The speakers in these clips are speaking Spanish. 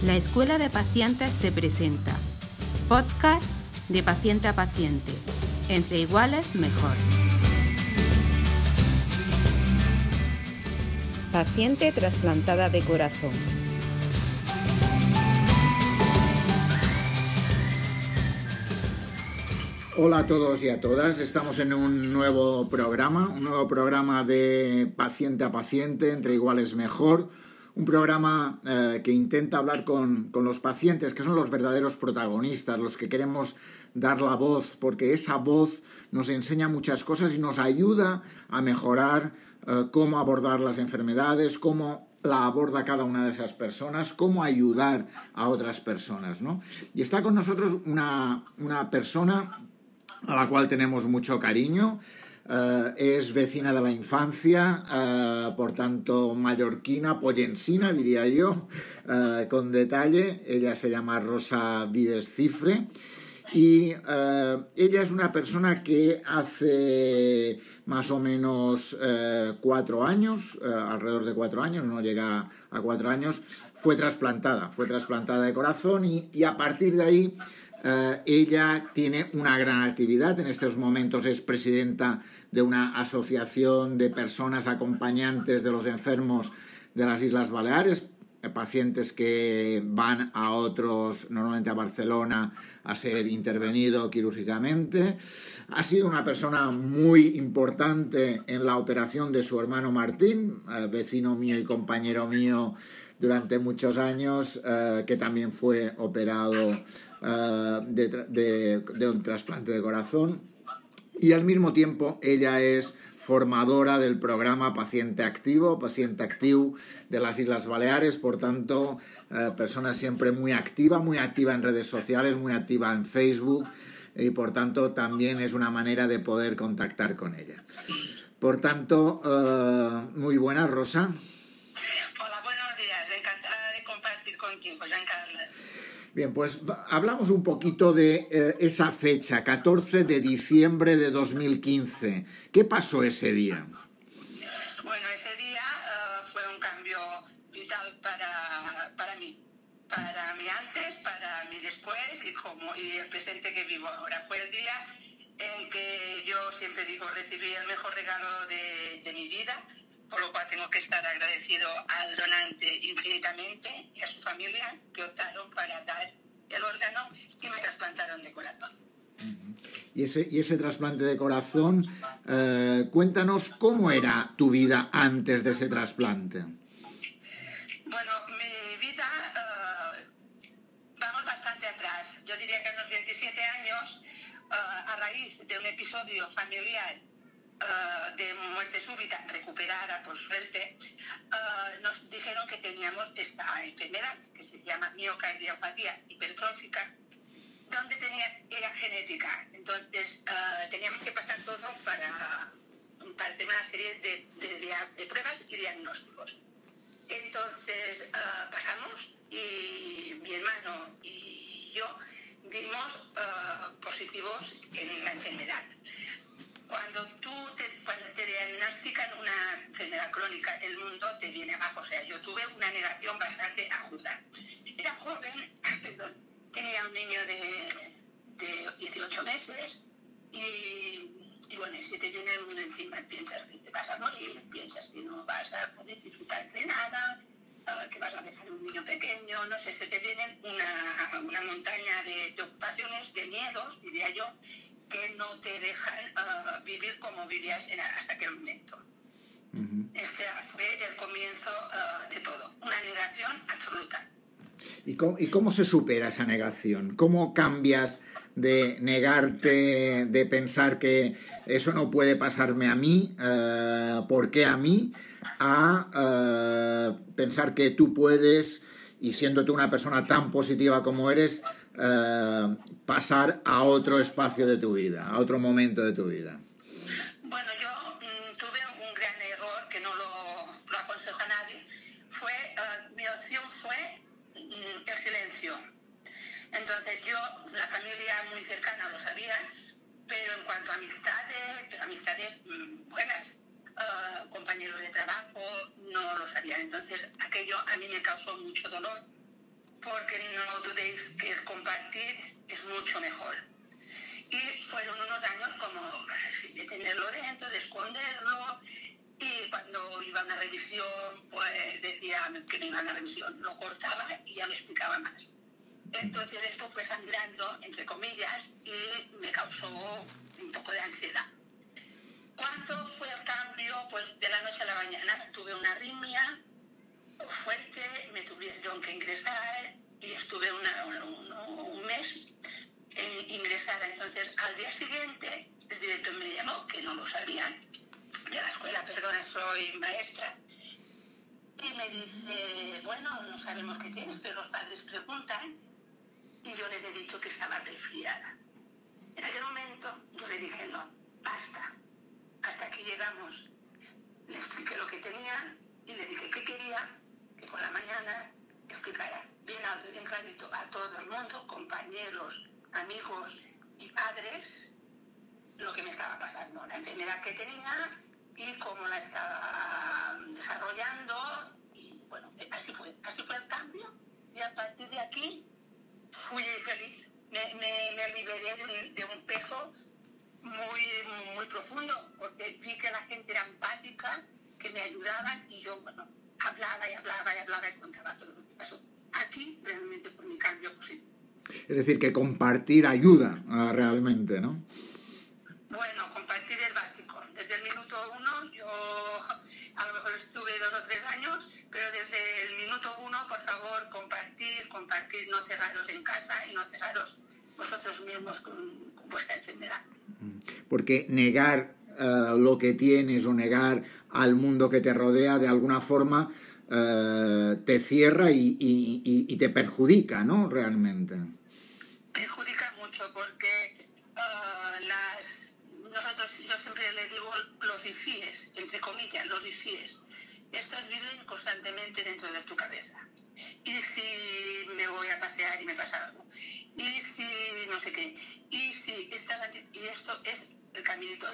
La Escuela de Pacientes te presenta podcast de paciente a paciente. Entre iguales, mejor. Paciente trasplantada de corazón. Hola a todos y a todas, estamos en un nuevo programa de paciente a paciente, entre iguales mejor, un programa que intenta hablar con los pacientes, que son los verdaderos protagonistas, los que queremos dar la voz, porque esa voz nos enseña muchas cosas y nos ayuda a mejorar cómo abordar las enfermedades, cómo la aborda cada una de esas personas, cómo ayudar a otras personas, ¿no? Y está con nosotros una persona a la cual tenemos mucho cariño, es vecina de la infancia, por tanto mallorquina, pollensina diría yo, con detalle. Ella se llama Rosa Vives Cifre y ella es una persona que hace más o menos 4 años, alrededor de 4 años, no llega a 4 años, fue trasplantada de corazón y a partir de ahí ella tiene una gran actividad. En estos momentos es presidenta de una asociación de personas acompañantes de los enfermos de las Islas Baleares, pacientes que van a otros, normalmente a Barcelona, a ser intervenido quirúrgicamente. Ha sido una persona muy importante en la operación de su hermano Martín, vecino mío y compañero mío durante muchos años, que también fue operado de un trasplante de corazón, y al mismo tiempo ella es formadora del programa Paciente Activo de las Islas Baleares, por tanto, persona siempre muy activa en redes sociales, muy activa en Facebook, y por tanto también es una manera de poder contactar con ella. Por tanto, muy buenas, Rosa. Hola, buenos días, encantada de compartir contigo, Jean Carlos. Bien, pues hablamos un poquito de esa fecha, 14 de diciembre de 2015. ¿Qué pasó ese día? Bueno, ese día fue un cambio vital para mí antes, para mí después y el presente que vivo ahora. Fue el día en que yo siempre digo recibí el mejor regalo de mi vida, por lo cual tengo que estar agradecido al donante infinitamente y a su familia que optaron para dar el órgano y me trasplantaron de corazón. Y ese trasplante de corazón, cuéntanos cómo era tu vida antes de ese trasplante. Bueno, mi vida, vamos bastante atrás. Yo diría que a los 27 años, a raíz de un episodio familiar de muerte súbita recuperada por suerte, nos dijeron que teníamos esta enfermedad que se llama miocardiopatía hipertrófica, donde era genética. Entonces teníamos que pasar todos para hacer una serie de pruebas y diagnósticos. Entonces pasamos y mi hermano y yo dimos positivos en la enfermedad. Cuando te diagnostican una enfermedad crónica, el mundo te viene abajo. O sea, yo tuve una negación bastante aguda. Era joven, tenía un niño de 18 meses y bueno, si te viene el mundo encima, piensas que te vas a morir, piensas que no vas a poder disfrutar de nada, que vas a dejar un niño pequeño, no sé, se te viene una montaña de preocupaciones, de miedos, diría yo, que no te dejan vivir como vivías hasta aquel momento. Uh-huh. Este fue el comienzo de todo, una negación absoluta. ¿Y cómo se supera esa negación? ¿Cómo cambias de negarte, de pensar que eso no puede pasarme a mí, ¿por qué a mí?, a pensar que tú puedes, y siendo tú una persona tan positiva como eres, pasar a otro espacio de tu vida, a otro momento de tu vida? Bueno, yo tuve un gran error que no lo aconsejo a nadie. Mi opción fue el silencio. Entonces la familia muy cercana lo sabía, pero en cuanto a amistades buenas, compañeros de trabajo, no lo sabían. Entonces aquello a mí me causó mucho dolor porque no dudéis que el compartir es mucho mejor. Y fueron unos años como de tenerlo dentro, de esconderlo, y cuando iba a una revisión, pues decía que no iba a una revisión, lo cortaba y ya me explicaba más. Entonces esto fue sangrando, entre comillas, y me causó un poco de ansiedad. ¿Cuándo fue el cambio? Pues de la noche a la mañana. Tuve una arritmia fuerte, me tuvieron que ingresar y estuve un mes ingresada. Entonces, al día siguiente, el director me llamó, que no lo sabían, de la escuela, perdona, soy maestra, y me dice, bueno, no sabemos qué tienes, pero los padres preguntan, y yo les he dicho que estaba resfriada. En aquel momento, yo le dije, no, basta, hasta aquí llegamos. Le expliqué lo que tenía y le dije qué quería, que por la mañana explicara bien alto, bien clarito a todo el mundo, compañeros, amigos y padres, lo que me estaba pasando, la enfermedad que tenía y cómo la estaba desarrollando. Y bueno, así fue el cambio. Y a partir de aquí fui feliz. Me liberé de un peso muy profundo, porque vi que la gente era empática, que me ayudaban, y yo, bueno, hablaba y contaba todo lo que pasó. Aquí realmente fue mi cambio positivo. Es decir, que compartir ayuda realmente, ¿no? Bueno, compartir es básico. Desde el minuto 1, yo a lo mejor estuve 2 o 3 años, pero desde el minuto 1, por favor, compartir, no cerraros en casa y no cerraros vosotros mismos con vuestra enfermedad. Porque negar lo que tienes o negar al mundo que te rodea de alguna forma te cierra y te perjudica, ¿no? Realmente. Perjudica mucho porque yo siempre le digo los ICIES, entre comillas, los ICIES. Estos viven constantemente dentro de tu cabeza. Y si me voy a pasear y me pasa algo. Y si no sé qué. Y esto es el caminito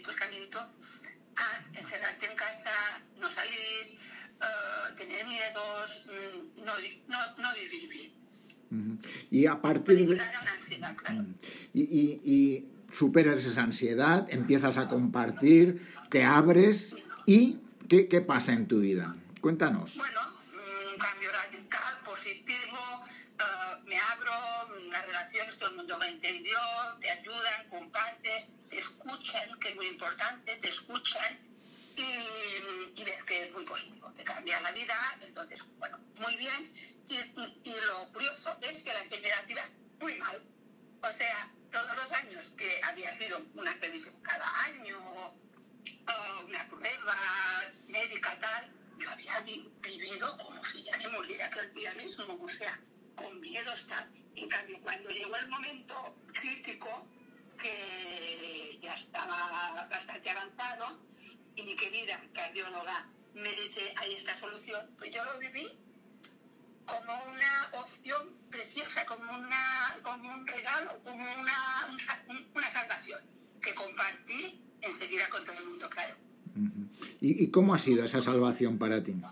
a encerrarte en casa, no salir, tener miedos, no vivir bien. Y a partir de... Una ansiedad, claro. Y superas esa ansiedad, empiezas a compartir, te abres y ¿qué pasa en tu vida? Cuéntanos. Bueno, un cambio radical, positivo, me abro, las relaciones todo el mundo lo entendió, te ayudan, compartes, te escuchan, que es muy importante, te escuchan y ves que es muy positivo, te cambia la vida. Entonces, bueno, muy bien. Y lo curioso es que la enfermedad iba muy mal. O sea, todos los años que había sido una revisión cada año, una prueba médica tal, yo había vivido como si ya me muriera aquel día mismo, o sea, con miedos tal. En cambio, cuando llegó el momento crítico, que ya estaba bastante avanzado, y mi querida cardióloga me dice, hay esta solución, pues yo lo viví como una opción preciosa, como un regalo, como una salvación, que compartí enseguida con todo el mundo, claro. ¿Y cómo ha sido esa salvación para ti?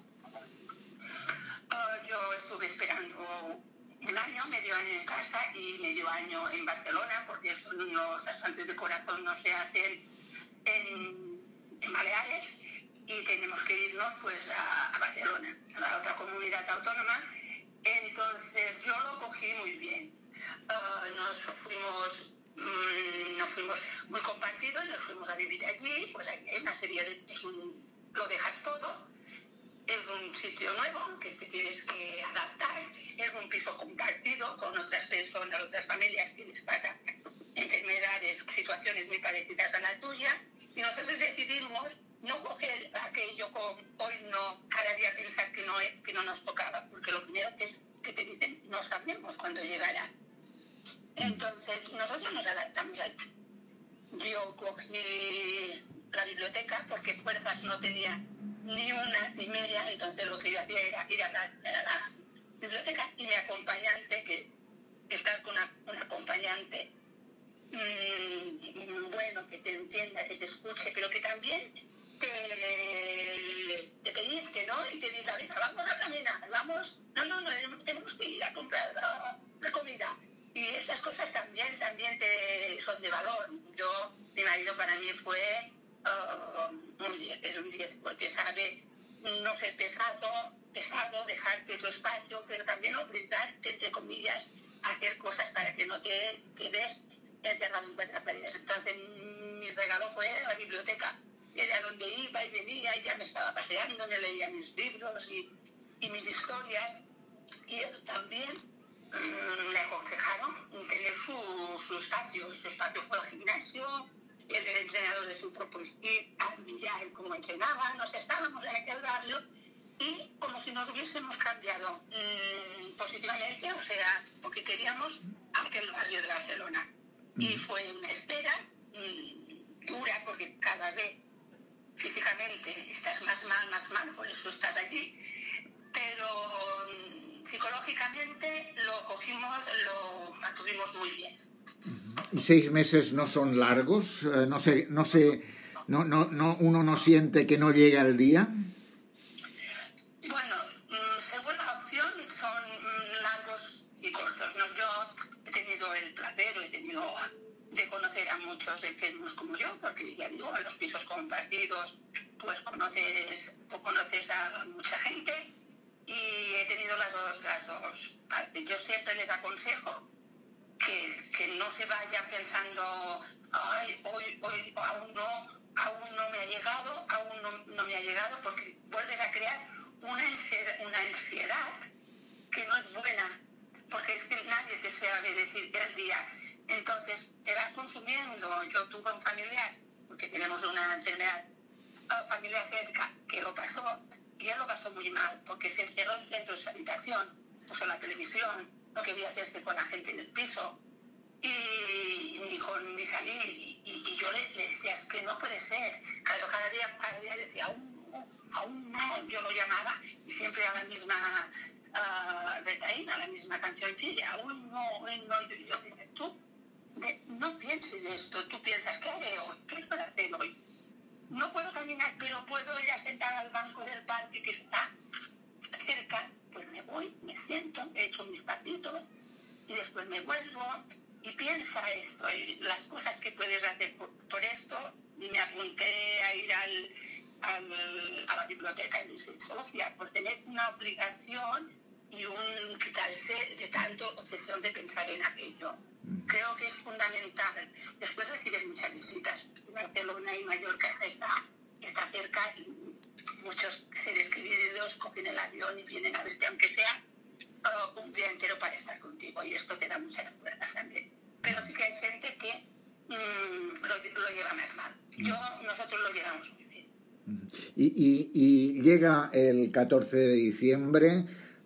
Yo estuve esperando un año, medio año en casa y medio año en Barcelona, porque los trasplantes de corazón no se hacen en Baleares, y tenemos que irnos pues a Barcelona, a la otra comunidad autónoma. Entonces yo lo cogí muy bien. Nos fuimos muy compartidos, nos fuimos a vivir allí. Pues allí hay una serie de... lo dejas todo, es un sitio nuevo que te tienes que adaptar, es un piso compartido con otras personas, otras familias que les pasan enfermedades, situaciones muy parecidas a la tuya, y nosotros decidimos no coger aquello con hoy no, cada día pensar que no nos tocaba, porque lo primero es que te dicen no sabemos cuándo llegará. Entonces nosotros nos adaptamos ahí. Yo cogí la biblioteca porque fuerzas no tenía ni una ni media, entonces lo que yo hacía era ir a la biblioteca, y mi acompañante, que estar con un acompañante bueno, que te entienda, que te escuche, pero que también te pellizque, ¿no? Y te diga, venga, vamos a caminar, vamos. No, tenemos que ir a comprar la comida. Y esas cosas también son de valor. Mi marido para mí fue un 10, es un 10, porque sabe no ser pesado, dejarte tu espacio, pero también obligarte, entre comillas, a hacer cosas para que no te quedes encerrado en 4 paredes. Entonces, mi regalo fue la biblioteca. Era donde iba y venía, y ya me estaba paseando, me leía mis libros y mis historias. Y él también le aconsejaron tener su espacio. Su espacio fue el gimnasio, el entrenador de su propio y admirar cómo entrenaban. Nos estábamos en aquel barrio y como si nos hubiésemos cambiado positivamente, o sea, porque queríamos aquel barrio de Barcelona. Y fue una espera dura, porque cada vez físicamente estás más mal, por eso estás allí, pero psicológicamente lo cogimos, lo mantuvimos muy bien. ¿Y 6 meses no son largos? ¿Uno no siente que no llega el día? Bueno, según la opción son largos y cortos, ¿no? Yo he tenido el placer, de conocer a muchos enfermos como yo, porque ya digo, en los pisos compartidos pues conoces a mucha gente, y he tenido las dos partes. Yo siempre les aconsejo que no se vayan pensando, ay, hoy aún no me ha llegado, porque vuelves a crear una ansiedad que no es buena, porque es que nadie te sabe decir el día. Entonces, te vas consumiendo. Yo tuve un familiar, porque tenemos una enfermedad familiar cerca, que lo pasó, y él lo pasó muy mal, porque se encerró dentro de su habitación, puso la televisión, no quería hacerse con la gente del piso, y ni salir, y yo le decía, es que no puede ser. Claro, cada día decía, aún no, yo lo llamaba, y siempre a la misma retaína, a la misma cancioncilla, aún no, yo dije, tú no pienses esto, tú piensas, ¿qué haré hoy? ¿Qué puedo hacer hoy? No puedo caminar, pero puedo ir a sentar al banco del parque que está cerca. Pues me voy, me siento, he hecho mis pasitos y después me vuelvo y piensa esto, y las cosas que puedes hacer por esto. Me apunté a ir a la biblioteca y me hice socia por tener una obligación y quitarse de tanto obsesión de pensar en aquello. Creo que es fundamental. Después recibes muchas visitas. Barcelona y Mallorca está cerca, y muchos seres queridos cogen el avión y vienen a verte, aunque sea un día entero, para estar contigo, y esto te da muchas fuerzas también. Pero sí que hay gente que lo lleva más mal. Nosotros lo llevamos muy bien. Y llega el 14 de diciembre.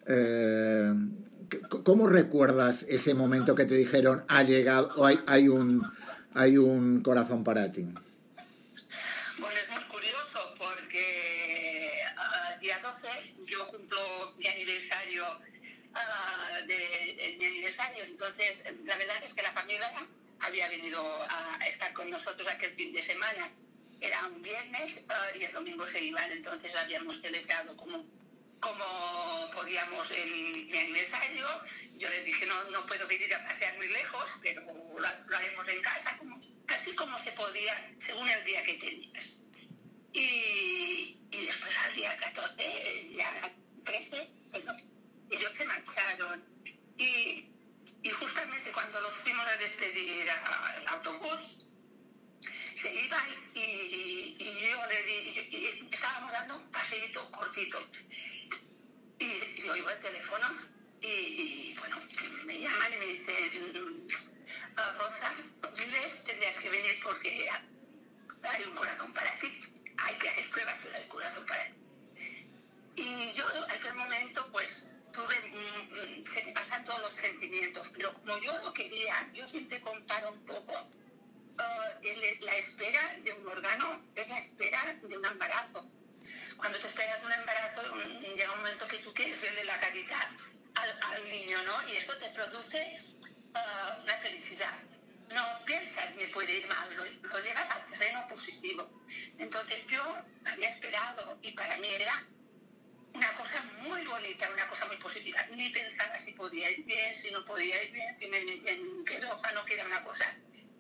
¿Cómo recuerdas ese momento que te dijeron ha llegado, o hay un corazón para ti? Bueno, es muy curioso, porque día 12 yo cumplo mi aniversario, de mi aniversario. Entonces, la verdad es que la familia había venido a estar con nosotros aquel fin de semana. Era un viernes y el domingo se iban. Entonces habíamos celebrado como podíamos en mi aniversario. Yo les dije, no puedo venir a pasear muy lejos, pero lo haremos en casa, casi como se podía, según el día que tenías. Y después al día 14, ya 13, ellos se marcharon. Y justamente cuando los fuimos a despedir al autobús, se iban, y yo le di, y estábamos dando un paseíto cortito. Y yo oigo el teléfono y bueno, me llaman y me dicen, Rosa, ¿vives? Tendrías que venir porque hay un corazón para ti. Hay que hacer pruebas, pero hay corazón para ti. Y yo en aquel momento pues se te pasan todos los sentimientos, pero como yo lo quería, yo siempre comparo un poco la espera de un órgano es la espera de un embarazo. Cuando te esperas un embarazo, llega un momento que tú quieres verle la carita al niño, ¿no? Y esto te produce una felicidad. no piensas me puede ir mal, lo llevas al terreno positivo. Entonces yo había esperado y para mí era una cosa muy bonita, una cosa muy positiva. Ni pensaba si podía ir bien, si no podía ir bien, que me metía en un quirófano, que era una cosa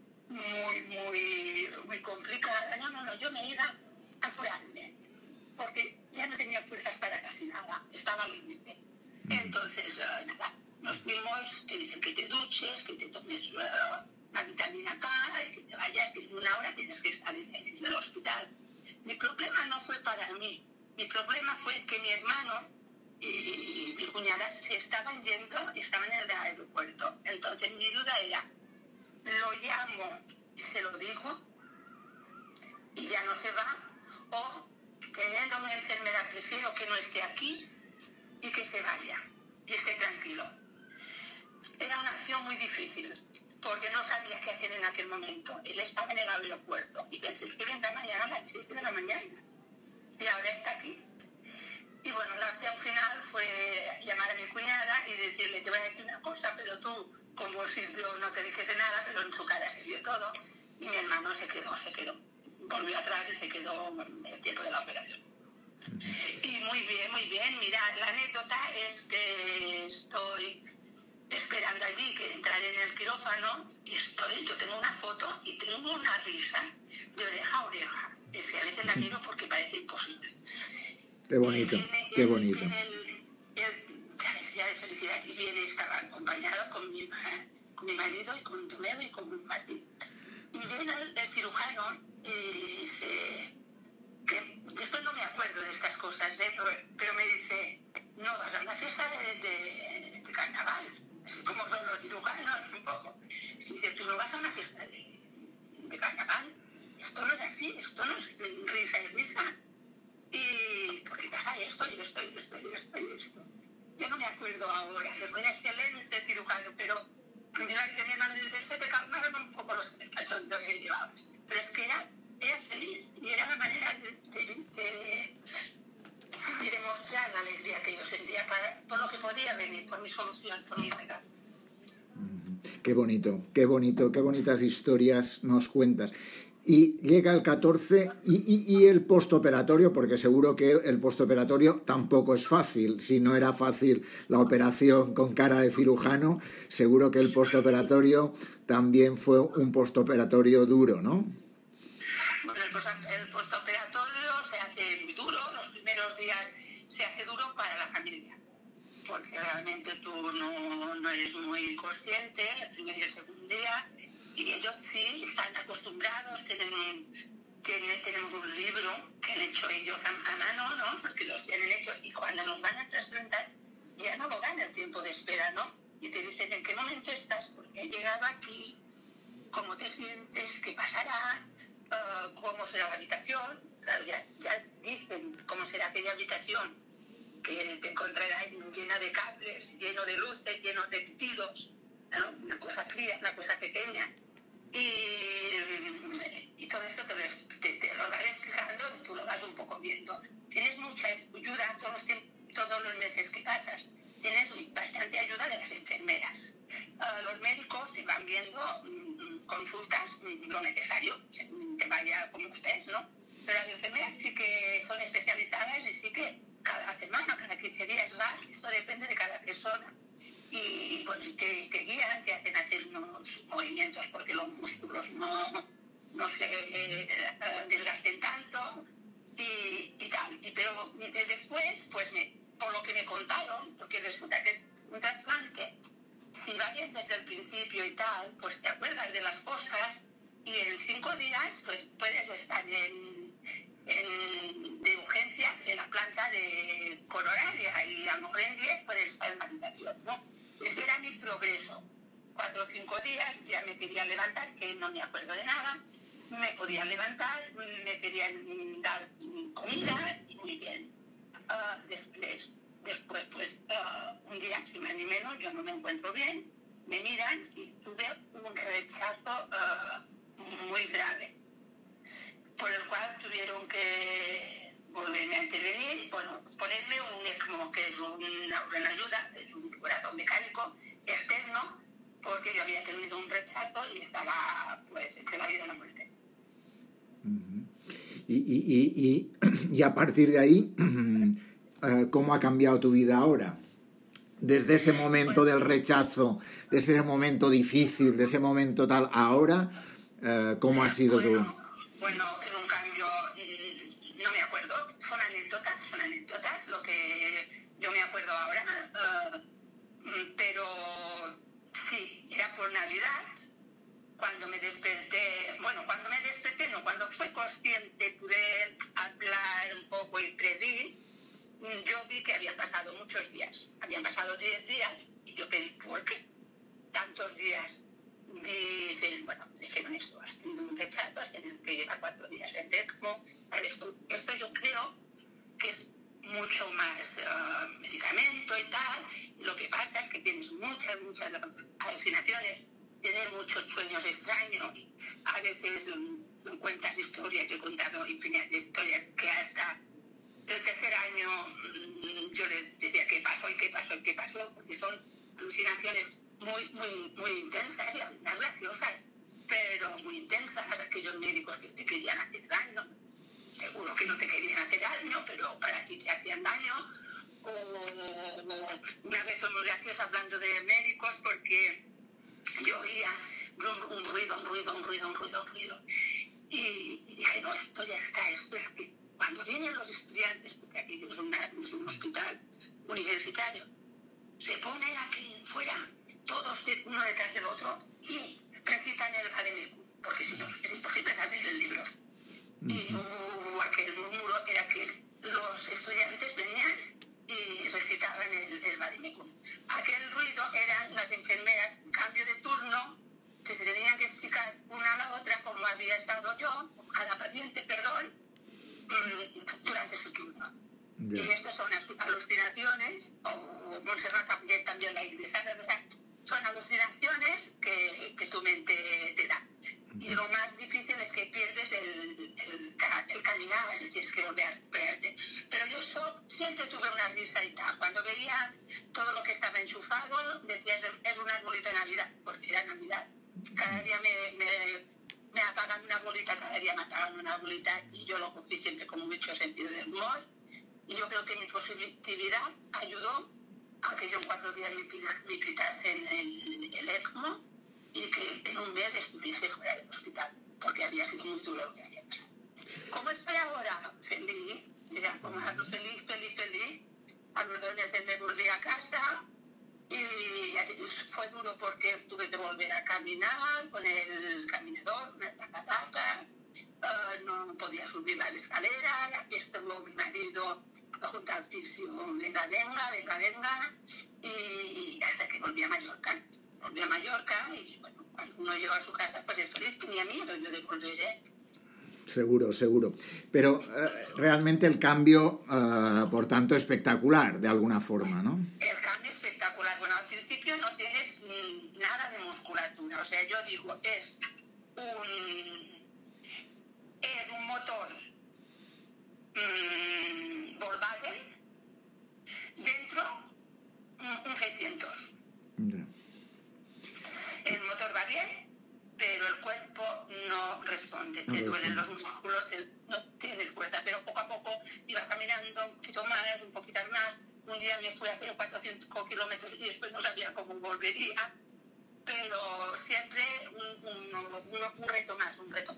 muy complicada. No, yo me iba a curarme, porque ya no tenía fuerzas para casi nada, estaba al límite. Entonces, nada, nos fuimos, te dicen que te duches, que te tomes la vitamina K, y que te vayas, que en 1 hora tienes que estar en el hospital. Mi problema no fue para mí, mi problema fue que mi hermano y mi cuñada se estaban yendo, estaban en el aeropuerto. Entonces mi duda era, lo llamo y se lo digo y ya no se va, o teniendo una enfermedad prefiero que no esté aquí y que se vaya y esté tranquilo. Era una acción muy difícil porque no sabía qué hacer en aquel momento. Él estaba en el aeropuerto y pensé que vendrá mañana a las 7 de la mañana y ahora está aquí. Y bueno, la acción final fue llamar a mi cuñada y decirle, te voy a decir una cosa, pero tú, como si yo no te dijese nada, pero en su cara se vio todo. Y mi hermano se quedó. Volvió atrás y se quedó el tiempo de la operación. Y muy bien. Mira, la anécdota es que estoy esperando allí que entrar en el quirófano y yo tengo una foto y tengo una risa de oreja a oreja. Es que a veces la miro porque parece imposible. Qué bonito, qué bonito. La alegría de felicidad y viene, estaba acompañado con mi marido y con Tomeo y con Martín. Y viene el cirujano y dice, que después no me acuerdo de estas cosas, pero me dice, no, vas a una fiesta de carnaval, así como son los cirujanos un poco. Dice, tú no vas a una fiesta de carnaval, esto no es así, esto no es risa y risa. Y porque pasa esto. Yo no me acuerdo ahora, que fue un excelente cirujano, pero mira que mi hermano dice, se te calmaron un poco los cachondos que llevabas. Pero es que era feliz y era la manera de demostrar la alegría que yo sentía por lo que podía venir, por mi solución, por mi regalo. Qué bonito, qué bonitas historias nos cuentas. Y llega el 14 y el postoperatorio, porque seguro que el postoperatorio tampoco es fácil. Si no era fácil la operación con cara de cirujano, seguro que el postoperatorio también fue un postoperatorio duro, ¿no? Bueno, el postoperatorio se hace muy duro, los primeros días se hace duro para la familia, porque realmente tú no eres muy consciente el primer y el segundo día. Y ellos sí están acostumbrados, tenemos un libro que han hecho ellos a mano, ¿no? Porque los tienen hechos y cuando nos van a trasplantar ya no lo dan el tiempo de espera, ¿no? Y te dicen en qué momento estás, porque he llegado aquí, cómo te sientes, qué pasará, cómo será la habitación. Claro, ya dicen cómo será aquella habitación, que te encontrarás llena de cables, lleno de luces, lleno de pitidos, ¿no? Una cosa fría, una cosa pequeña. Y todo esto te lo van explicando y tú lo vas un poco viendo. Tienes mucha ayuda todos los meses que pasas. Tienes bastante ayuda de las enfermeras. Los médicos te van viendo consultas, lo necesario, según te vaya como estés, ¿no? Pero las enfermeras sí que son especializadas y sí que cada semana, cada 15 días vas. Esto depende de cada persona. Y pues te guían, te hacen hacer unos movimientos porque los músculos no se desgasten tanto y tal. Pero después, pues por lo que me contaron, porque resulta que es un trasplante, si va bien desde el principio y tal, pues te acuerdas de las cosas y en 5 días pues puedes estar de urgencias en la planta de coronaria y a lo mejor en 10 puedes estar en la habitación, ¿no? Ese era mi progreso. 4 o 5 días ya me querían levantar, que no me acuerdo de nada. Me podían levantar, me querían dar comida y muy bien. Después, pues, un día, sin más ni menos, yo no me encuentro bien, me miran y tuve un rechazo muy grave, por el cual tuvieron que volverme a intervenir, bueno, ponerme un ECMO, que es una ayuda, es un corazón mecánico externo, porque yo había tenido un rechazo y estaba pues entre la vida y la muerte. Y a partir de ahí, ¿cómo ha cambiado tu vida ahora? Desde ese momento del rechazo, de ese momento difícil, de ese momento tal, ahora, ¿cómo ha sido tu...? Bueno, es un cambio, no me acuerdo, son anécdotas, lo que yo me acuerdo ahora, pero sí, era por Navidad, cuando me desperté, cuando fui consciente, pude hablar un poco y predecir. Yo vi que habían pasado muchos días, habían pasado 10 días, y yo pedí, ¿por qué tantos días? Dicen, bueno, dijeron esto, has tenido un rechazo, has tenido que llevar 4 días en ECMO. Esto yo creo que es mucho más medicamento y tal. Lo que pasa es que tienes muchas alucinaciones, tienes muchos sueños extraños. A veces cuentas historias, yo he contado infinidad de historias que hasta el tercer año yo les decía qué pasó, porque son alucinaciones muy intensas y algunas graciosas, pero muy intensas. Aquellos médicos que te querían hacer daño, seguro que no te querían hacer daño, pero para ti te hacían daño. O una vez fue muy graciosa hablando de médicos, porque yo oía un ruido, y dije, no, esto ya está, esto es que cuando vienen los estudiantes, porque aquí es un hospital universitario, se ponen aquí fuera, todos uno detrás del otro, y recitan el Vademecum, porque si no es imposible saber el libro. Y aquel murmuro era que los estudiantes venían y recitaban el Vademecum. Aquel ruido eran las enfermeras en cambio de turno, que se tenían que explicar una a la otra cómo había estado yo, cada paciente, durante su turno. Yeah. Y estas son alucinaciones, o Montserrat también la ingresada, o sea, son alucinaciones que tu mente te da. Y lo más difícil es que pierdes el caminar, tienes que volver a recuperarte. Pero yo siempre tuve una risa y tal. Cuando veía todo lo que estaba enchufado, decía, es un arbolito de Navidad, porque era Navidad. Cada día me apagan una bolita, cada día me apagan una bolita, y yo lo cogí siempre con mucho sentido del humor. Y yo creo que mi positividad ayudó a que yo en 4 días me quitasen el ECMO y que en un mes estuviese fuera del hospital, porque había sido muy duro lo que había pasado. ¿Cómo estoy ahora? Feliz. Mira, como ando feliz. A los 2 meses me volví a casa y fue duro porque tuve que volver a caminar con el caminador, una taca. No podía subir las escaleras. Aquí estuvo mi marido junto al fisio, venga, y hasta que volví a Mallorca, y bueno, cuando uno llega a su casa, pues es feliz, tenía miedo yo de volver, Seguro. Pero realmente el cambio, por tanto, espectacular, de alguna forma, ¿no? El cambio espectacular. Bueno, al principio no tienes nada de musculatura. O sea, yo digo, es un motor Volkswagen, dentro un 600. Yeah. El motor va bien, pero el cuerpo no responde. Te duelen los músculos, no tienes fuerza, pero poco a poco iba caminando un poquito más. Un día me fui a hacer 400 kilómetros y después no sabía cómo volvería, pero siempre un reto más.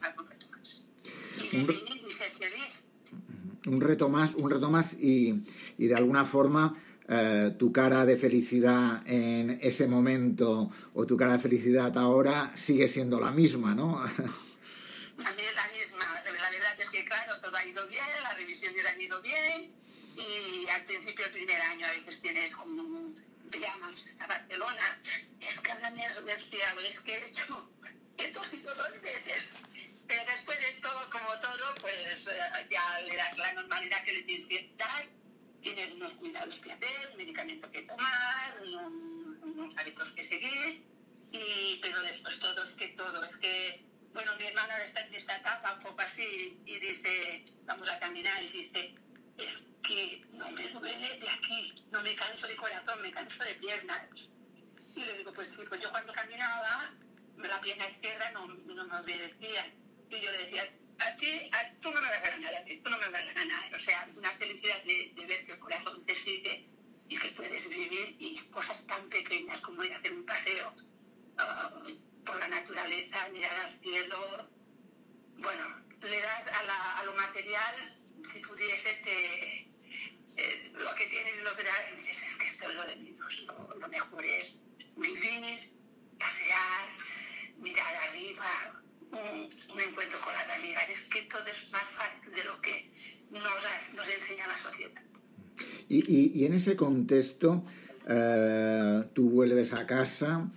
Y ser feliz. Un reto más y de alguna forma tu cara de felicidad en ese momento o tu cara de felicidad ahora sigue siendo la misma, ¿no? También la misma. La verdad es que, claro, todo ha ido bien, las revisiones han ido bien, y al principio, el primer año, a veces tienes como llamas a Barcelona. Es que ahora me he resfriado, es que he tosido 2 veces. Pero después es todo como todo, pues ya le das la normalidad que le tienes que dar. Tienes unos cuidados que hacer, un medicamento que tomar, unos hábitos que seguir, pero después todo es que, bueno, mi hermana está en esta etapa un poco así y dice, vamos a caminar, y dice, es que no me duele de aquí, no me canso de corazón, me canso de piernas. Y le digo, pues sí, pues yo cuando caminaba, la pierna izquierda no me obedecía. Y yo le decía, tú no me vas a ganar, tú no me vas a ganar. O sea, una felicidad de ver que el corazón te sigue y que puedes vivir, y cosas tan pequeñas como ir a hacer un paseo por la naturaleza, mirar al cielo. Bueno, le das a lo material, si pudieses, lo que tienes, lo que das, dices, es que esto es lo de menos. Lo mejor es vivir, pasear, mirar arriba, un encuentro con las amigas. Es que todo es más fácil de lo que nos enseña la sociedad. Y en ese contexto, tú vuelves a casa.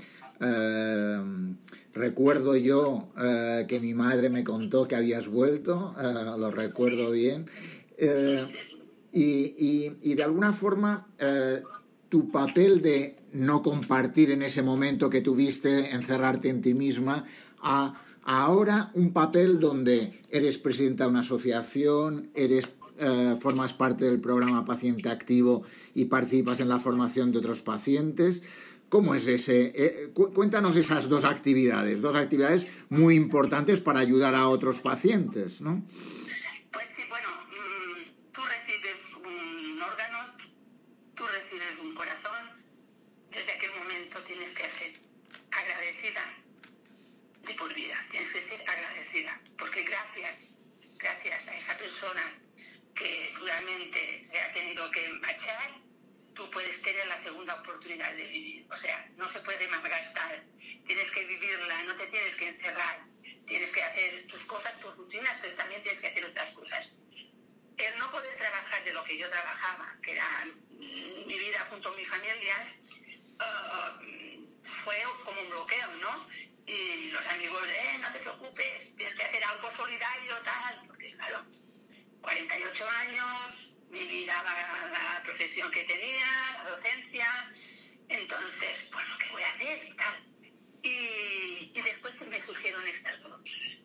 Recuerdo yo que mi madre me contó que habías vuelto, lo recuerdo bien. Y de alguna forma, tu papel de no compartir en ese momento que tuviste, encerrarte en ti misma, ahora un papel donde eres presidenta de una asociación, formas parte del programa Paciente Activo y participas en la formación de otros pacientes. ¿Cómo es ese? Cuéntanos esas dos actividades muy importantes para ayudar a otros pacientes, ¿no? Pues sí, bueno, tú recibes un órgano, tú recibes un corazón. Desde aquel momento tienes que ser agradecida de por vida, tienes que ser agradecida, porque gracias a esa persona que duramente se ha tenido que marchar, tú puedes tener la segunda oportunidad de vivir. O sea, no se puede malgastar, tienes que vivirla, no te tienes que encerrar, tienes que hacer tus cosas, tus rutinas, pero también tienes que hacer otras cosas. El no poder trabajar de lo que yo trabajaba, que era mi vida junto a mi familia, fue como un bloqueo, ¿no? Y los amigos, no te preocupes, tienes que hacer algo solidario, tal, porque claro, 48 años, mi vida, la profesión que tenía, la docencia, entonces, bueno, ¿qué voy a hacer? Y tal. Y después me surgieron estas dos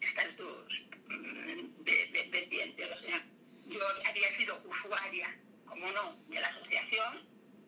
vertientes. O sea, yo había sido usuaria, como no, de la asociación.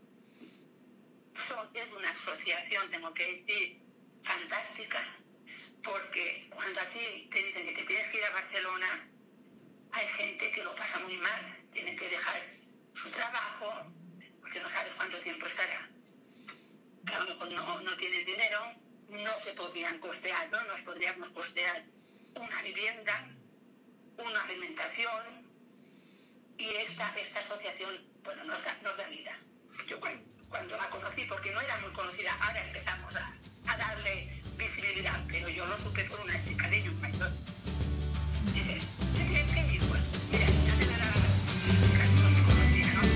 Es una asociación, tengo que decir, fantástica, porque cuando a ti te dicen que te tienes que ir a Barcelona, hay gente que lo pasa muy mal, tiene que dejar su trabajo, porque no sabes cuánto tiempo estará. A lo mejor no tienen dinero, no se podían costear, no nos podríamos costear una vivienda, una alimentación, y esta asociación, bueno, nos da vida. Yo cuando la conocí, porque no era muy conocida, ahora empezamos a darle visibilidad, pero yo lo supe por una chica de años mayor. Dice, ¿te tienes que ir? Pues mira, ya te dará casi no se conocía, ¿no?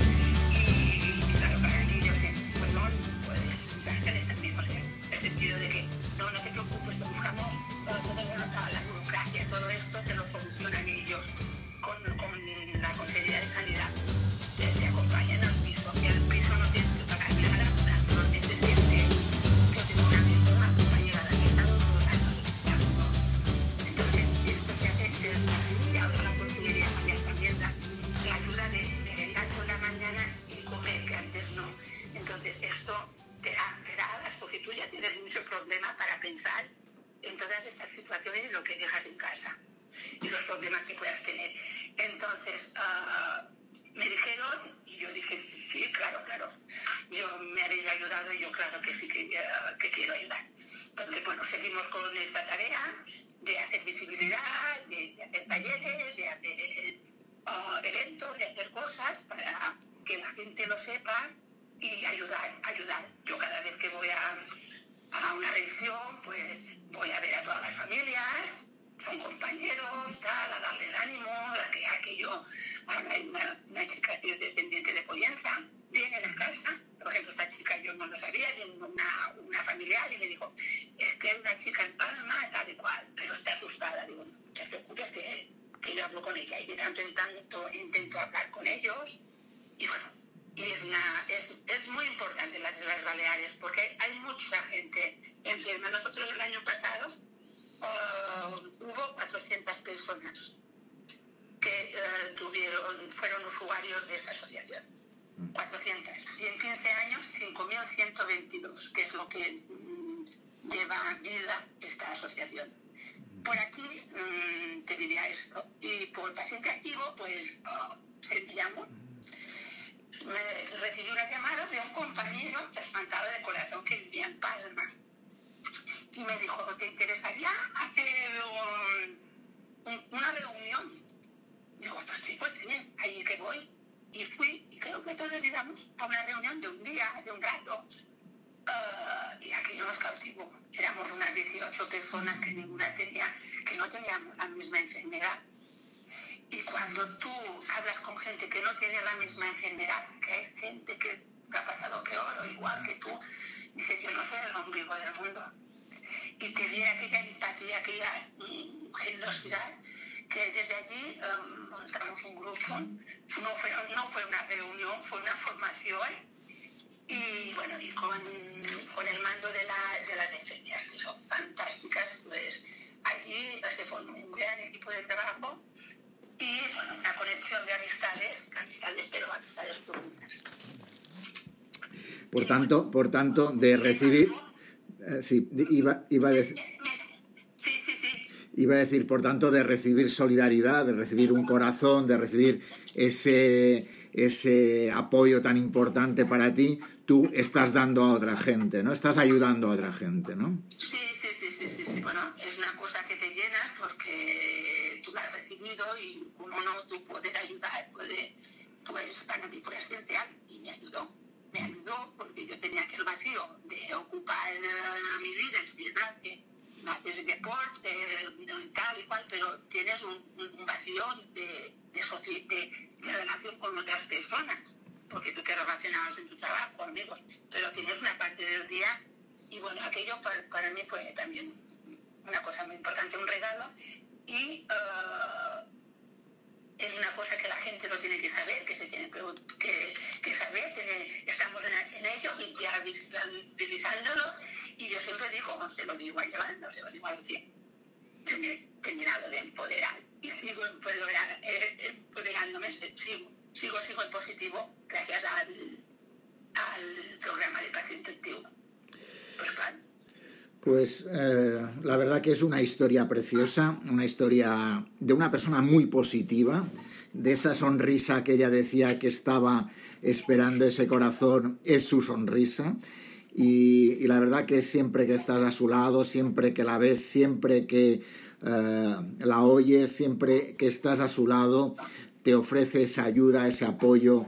Y claro, para mí yo decía, pues Ángeles también, o sea, el sentido de que no te preocupes, te buscamos la burocracia, todo esto te lo solucionan ellos con la Consejería de Sanidad. Te acompañan al piso, y al piso no tienes que pagar nada, no necesitas. Yo tengo una compañera de Estado todos los años estudiando. Entonces, esto se hace, y ahora la Consejería también da la ayuda de merendar por la mañana y comer, que antes no. Entonces, esto te da alas, porque tú ya tienes mucho problema para pensar en todas estas situaciones y lo que dejas en casa y los problemas que puedas tener. Entonces, me dijeron, y yo dije, sí, claro, yo me habéis ayudado y yo claro que sí que quiero ayudar. Entonces, bueno, seguimos con esta tarea de hacer visibilidad, de hacer talleres, de hacer eventos, de hacer cosas para que la gente lo sepa y ayudar. Yo cada vez que voy a una revisión, pues voy a ver a todas las familias, son compañeros, tal, a darles ánimo, a que yo, hay una chica que es descendiente de Pollenza, vienen a casa, por ejemplo, esta chica yo no lo sabía, viene una familiar y me dijo, es que hay una chica en Palma, tal y cual, pero está asustada. Digo, no te preocupes que yo hablo con ella, y de tanto en tanto intento hablar con ellos, y bueno, y es muy importante las Islas Baleares, porque hay mucha gente enferma. Nosotros el año pasado hubo 400 personas que fueron usuarios de esta asociación. 400. Y en 15 años, 5.122, que es lo que lleva vida esta asociación. Por aquí te diría esto. Y por paciente activo, pues me llamo. Recibí una llamada de un compañero trasplantado de corazón que vivía en Palma. Y me dijo, ¿te interesaría hacer una reunión? Digo, pues sí, allí que voy. Y fui, y creo que todos íbamos a una reunión de un día, de un rato. Y aquello nos cautivó. Éramos unas 18 personas que no teníamos la misma enfermedad. Y cuando tú hablas con gente que no tiene la misma enfermedad, que hay gente que lo ha pasado peor o igual que tú, dices, yo no soy el ombligo del mundo. Y te viera aquella empatía, aquella generosidad, que desde allí montamos un grupo. No fue una reunión, fue una formación. Y bueno, y con el mando de las enfermeras, que son fantásticas, pues allí se formó un gran equipo de trabajo y bueno, una conexión de amistades, pero amistades profundas. Por tanto, de recibir... sí, iba a decir... Sí. Iba a decir, por tanto, de recibir solidaridad, de recibir un corazón, de recibir ese apoyo tan importante para ti, tú estás dando a otra gente, ¿no? Estás ayudando a otra gente, ¿no? Sí. Bueno, es una cosa que te llena porque tú la has recibido y como no, tú poder ayudar, pues para mí fue esencial y me ayudó porque yo tenía aquel vacío de ocupar mi vida, es verdad que haces deporte, tal y cual, pero tienes un vacío de relación con otras personas, porque tú te relacionabas en tu trabajo, amigos, pero tienes una parte del día y bueno, aquello para mí fue también una cosa muy importante, un regalo y es una cosa que la gente no tiene que saber, que se tiene que saber, estamos en ello y ya visibilizándolo. Y yo siempre digo, se lo digo a Yolanda, se lo digo a Lucía, yo me he terminado de empoderar y sigo empoderándome, sigo en positivo gracias al programa de paciente activo. Pues claro. Pues la verdad que es una historia preciosa, una historia de una persona muy positiva, de esa sonrisa que ella decía que estaba esperando ese corazón, es su sonrisa. Y la verdad que siempre que estás a su lado, siempre que la ves, siempre que la oyes, siempre que estás a su lado, te ofrece esa ayuda, ese apoyo,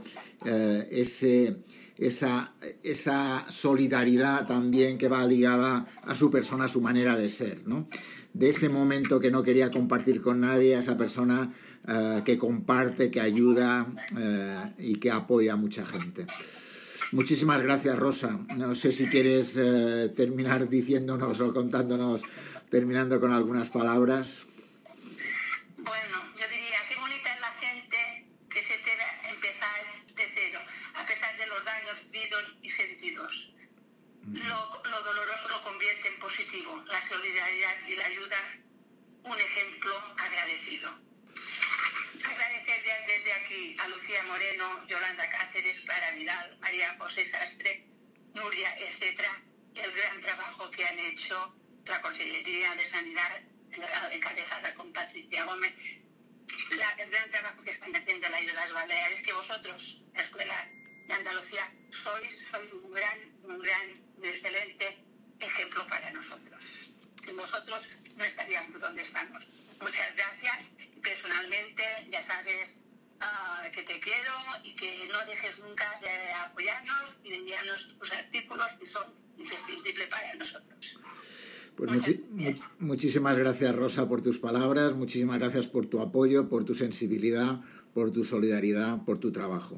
esa solidaridad también que va ligada a su persona, a su manera de ser, ¿no? De ese momento que no quería compartir con nadie, a esa persona que comparte, que ayuda y que apoya a mucha gente. Muchísimas gracias, Rosa. No sé si quieres terminar diciéndonos o contándonos, terminando con algunas palabras. Bueno, yo diría, qué bonita es la gente que se atreve a empezar de cero, a pesar de los daños vividos y sentidos. Lo doloroso lo convierte en positivo, la solidaridad y la ayuda, un ejemplo agradecido. Agradecer desde aquí a Lucía Moreno, Yolanda Cáceres, Clara Vidal, María José Sastre, Nuria, etcétera, el gran trabajo que han hecho la Consejería de Sanidad, encabezada con Patricia Gómez, el gran trabajo que están haciendo la Isla de las Baleares, que vosotros, la Escuela de Andalucía, sois un excelente ejemplo para nosotros. Sin vosotros no estaríamos donde estamos. Muchas gracias. Personalmente, ya sabes que te quiero y que no dejes nunca de apoyarnos y de enviarnos tus artículos que son imprescindibles para nosotros. Pues muchísimas gracias, Rosa, por tus palabras, muchísimas gracias por tu apoyo, por tu sensibilidad, por tu solidaridad, por tu trabajo.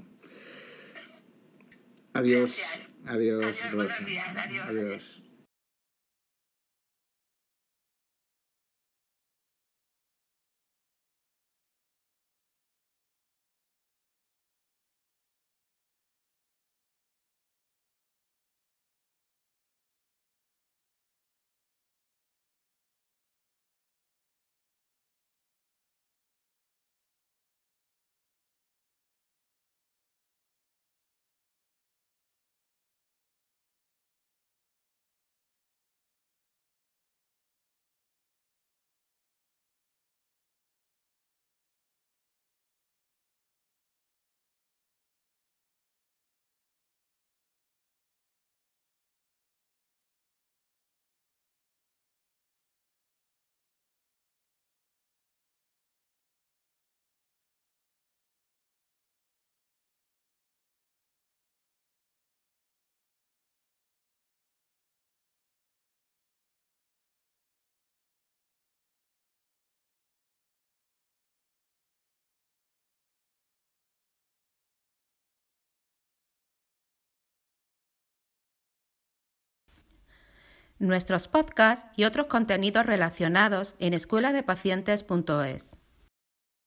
Adiós. Gracias. Adiós, Rosa. Buenos días. Adiós. Nuestros podcasts y otros contenidos relacionados en escueladepacientes.es.